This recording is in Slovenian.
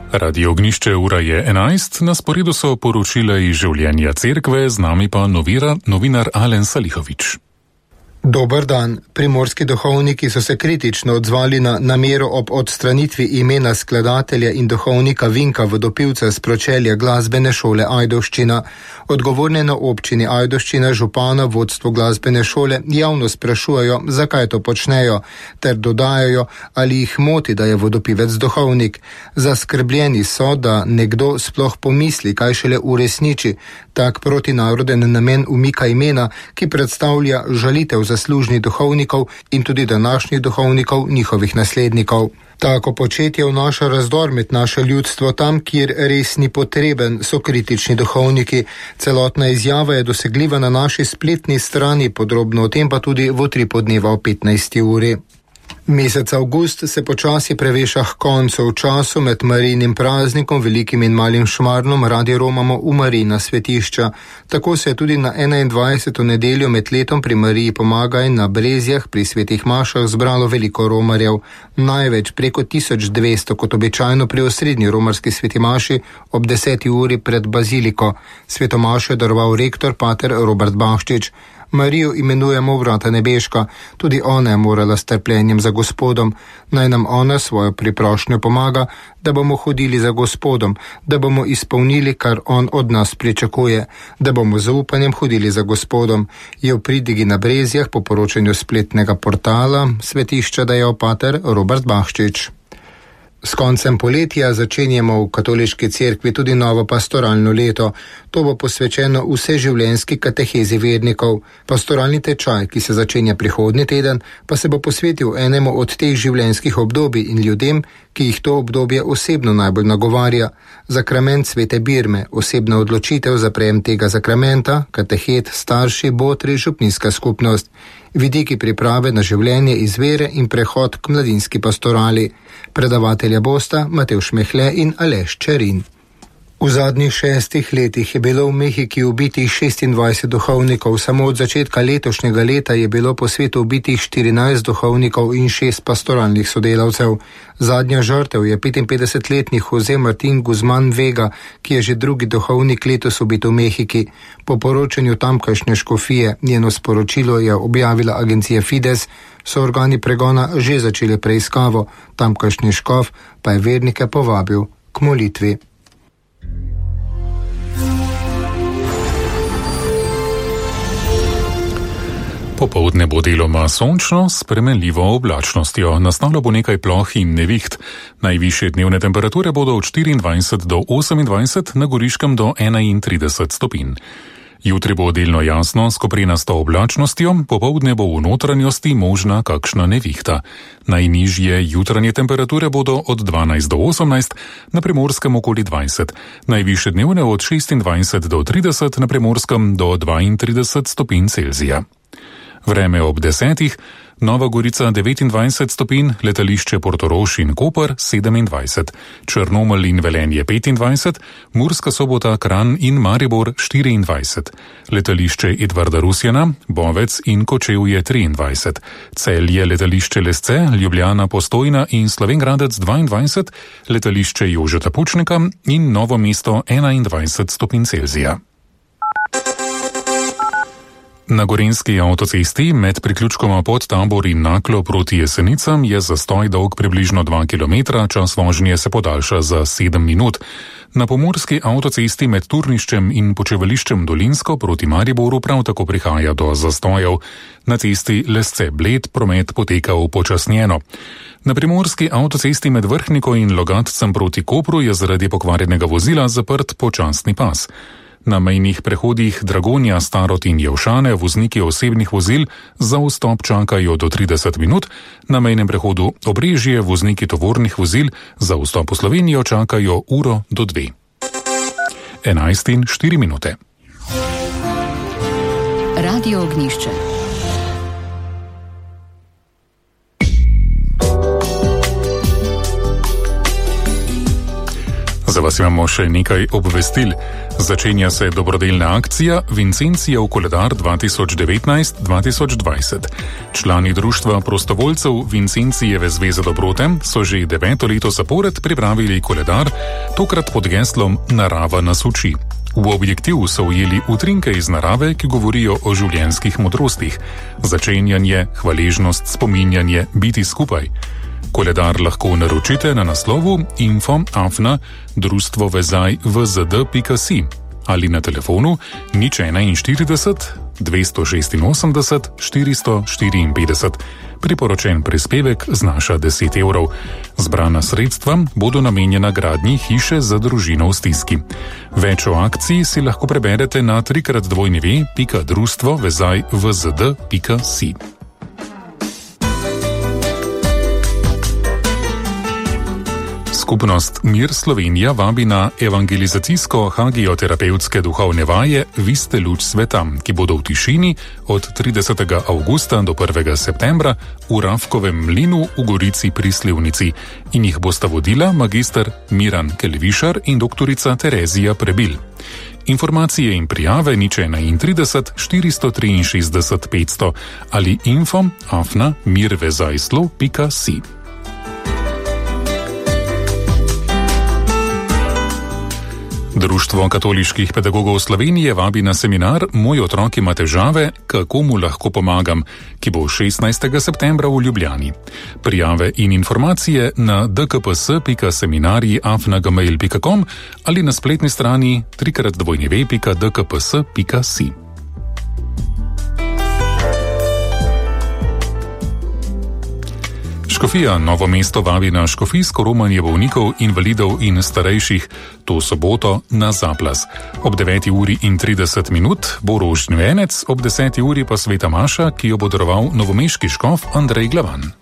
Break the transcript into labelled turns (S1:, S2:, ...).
S1: Radio Ognišče, ura je 11, na sporedu so poročila iz življenja cerkve, z nami pa novinar Alen Salihovič.
S2: Dober dan. Primorski duhovniki so se kritično odzvali na namero ob odstranitvi imena skladatelja in duhovnika Vinka Vodopivca s pročelja glasbene šole Ajdovščina. Odgovorne na občini Ajdovščina župana vodstvo glasbene šole javno sprašujejo, zakaj to počnejo, ter dodajajo, ali jih moti, da je Vodopivec duhovnik. Zaskrbljeni so, da nekdo sploh pomisli, kaj šele uresniči tak protinaroden namen umika imena, ki predstavlja žalitev zaslužnih duhovnikov in tudi današnjih duhovnikov, njihovih naslednikov. Tako početje vnaša razdor med naše ljudstvo tam, kjer res ni potreben, so kritični duhovniki. Celotna izjava je dosegljiva na naši spletni strani, podrobno o tem pa tudi v Utripodneva o 15. uri. Mesec avgust se počasi preveša k koncu. V času med Marijnim praznikom, velikim in malim šmarnom, radi romamo v Marijina svetišča. Tako se je tudi na 21. nedeljo med letom pri Mariji Pomagaj na Brezjah pri svetih mašah zbralo veliko romarjev. Največ preko 1200, kot običajno pri osrednji romarski sveti maši ob 10. uri pred baziliko. Svetomašo je daroval rektor pater Robert Bahčič. Marijo imenujemo vrata nebeška, tudi ona je morala s trpljenjem za Gospodom. Naj nam ona svojo priprošnjo pomaga, da bomo hodili za Gospodom, da bomo izpolnili, kar on od nas pričakuje, da bomo z upanjem hodili za Gospodom. Je v pridigi na Brezjah po poročanju spletnega portala svetišča dejal pater Robert Bahčič. S koncem poletja začenjamo v katoliški cerkvi tudi novo pastoralno leto. To bo posvečeno vseživljenjski katehezi vernikov. Pastoralni tečaj, ki se začenja prihodnji teden, pa se bo posvetil enemu od teh življenjskih obdobij in ljudem, ki jih to obdobje osebno najbolj nagovarja. Zakrament svete birme, osebna odločitev za prejem tega zakramenta, katehet, starši, botri, župnijska skupnost. Vidiki priprave na življenje iz vere in prehod k mladinski pastorali. Predavatelja bosta Matevž Mehle in Aleš Čerin. V zadnjih 6 letih je bilo v Mehiki ubitih 26 duhovnikov, samo od začetka letošnjega leta je bilo po svetu ubitih 14 duhovnikov in 6 pastoralnih sodelavcev. Zadnja žrtev je 55-letni Jose Martin Guzman Vega, ki je že drugi duhovnik letos ubit v Mehiki. Po poročanju tamkajšnje škofije, njeno sporočilo je objavila agencija Fides, so organi pregona že začeli preiskavo, tamkajšnji škof pa je vernike povabil k molitvi.
S1: Popoldne bo deloma sončno s spremenljivo oblačnostjo. Nastalo bo nekaj ploh in neviht. Najvišje dnevne temperature bodo od 24 do 28, na Goriškem do 31 stopinj. Jutri bo delno jasno s koprenasto oblačnostjo, popoldne bo v notranjosti možna kakšna nevihta. Najnižje jutranje temperature bodo od 12 do 18, na Primorskem okoli 20. Najvišje dnevne od 26 do 30, na Primorskem do 32 stopinj Celzija. Vreme ob 10. Nova Gorica 29 stopinj, letališče Portorož in Koper 27, Črnomelj in Velenje 25, Murska Sobota, Kranj in Maribor 24, letališče Edvarda Rusjana, Bovec in Kočevje 23, Celje, letališče Lesce, Ljubljana, Postojna in Slovenj Gradec 22, letališče Jožeta Pučnika in Novo mesto 21 stopinj Celzija. Na Gorenjski avtocesti med priključkoma Podtabor in Naklo proti Jesenicam je zastoj dolg približno 2 km, čas vožnje se podaljša za 7 minut. Na pomurski avtocesti med Turniščem in počivališčem Dolinsko proti Mariboru prav tako prihaja do zastojev. Na cesti Lesce-Bled promet poteka upočasnjeno. Na primorski avtocesti med Vrhniko in Logatcem proti Kopru je zaradi pokvarjenega vozila zaprt počasni pas. Na mejnih prehodih Dragonja, Starod in Jevšane vozniki osebnih vozil za vstop čakajo do 30 minut, na mejnem prehodu Obrežje vozniki tovornih vozil za vstop v Slovenijo čakajo uro do 2. 11:04.
S3: Radio Ognišče.
S1: Za vas imamo še nekaj obvestil. Začenja se dobrodelna akcija Vincencija v koledar 2019-2020. Člani društva prostovoljcev Vincencijeve zveze dobrote so že 9. leto zapored pripravili koledar, tokrat pod geslom Narava nas uči. V objektiv so ujeli utrinke iz narave, ki govorijo o življenjskih modrostih. Začenjanje, hvaležnost, spominjanje, biti skupaj. Koledar lahko naročite na naslovu info@društvovezaj.vzd.si ali na telefonu 041 286 454. Priporočen prispevek znaša 10 evrov. Zbrana sredstva bodo namenjena gradnji hiše za družino v stiski. Več o akciji si lahko preberete na www.društvovezaj.vzd.si. Skupnost Mir Slovenija vabi na evangelizacijsko-hagioterapevtske duhovne vaje Vi ste luč sveta, ki bodo v tišini od 30. avgusta do 1. septembra v Rafkovem mlinu v Gorici pri Slivnici in jih bosta vodila magister Miran Kelvišar in doktorica Terezija Prebil. Informacije in prijave 031 463 500 ali info@mirvezajslo.si. Društvo katoliških pedagogov Slovenije vabi na seminar Moj otrok ima težave, kako mu lahko pomagam, ki bo 16. septembra v Ljubljani. Prijave in informacije na dkps.seminarji@gmail.com ali na spletni strani www.dkps.si. Škofija Novo mesto vabi na škofijsko romanje bolnikov, invalidov in starejših to soboto na Zaplas. Ob 9:30 bo rožni venec, ob 10. uri pa sveta maša, ki jo bo daroval novomeški škof Andrej Glavan.